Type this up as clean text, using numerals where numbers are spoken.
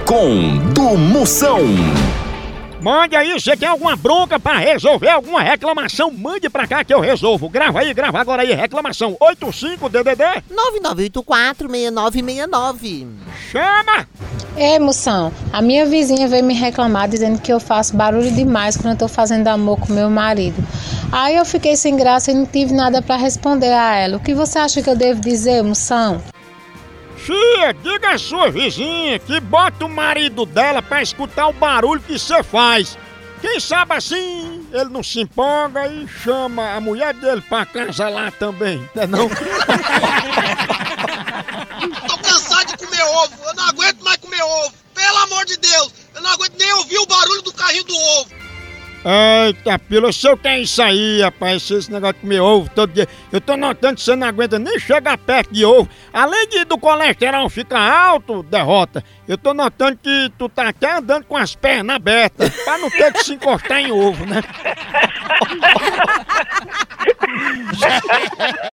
do Moção. Mande aí, você tem alguma bronca pra resolver alguma reclamação? Mande pra cá que eu resolvo. Grava agora aí, reclamação 85-DDD 9984-6969. Chama! Ei, moção, a minha vizinha veio me reclamar dizendo que eu faço barulho demais quando eu tô fazendo amor com meu marido. Aí eu fiquei sem graça e não tive nada pra responder a ela. O que você acha que eu devo dizer, moção? Tia, diga à sua vizinha que bota o marido dela pra escutar o barulho que você faz. Quem sabe assim, ele não se empolga e chama a mulher dele pra casa lá também, não? Tô cansado de comer ovo, eu não aguento mais comer ovo. Pelo amor de Deus, eu não aguento nem ouvir o barulho do carrinho do ovo. Eita, pila, se eu tenho isso aí, rapaz, esse negócio de comer ovo todo dia. Eu tô notando que você não aguenta nem chegar perto de ovo. Além do colesterol ficar alto, derrota, eu tô notando que tu tá até andando com as pernas abertas, pra não ter que se encostar em ovo, né?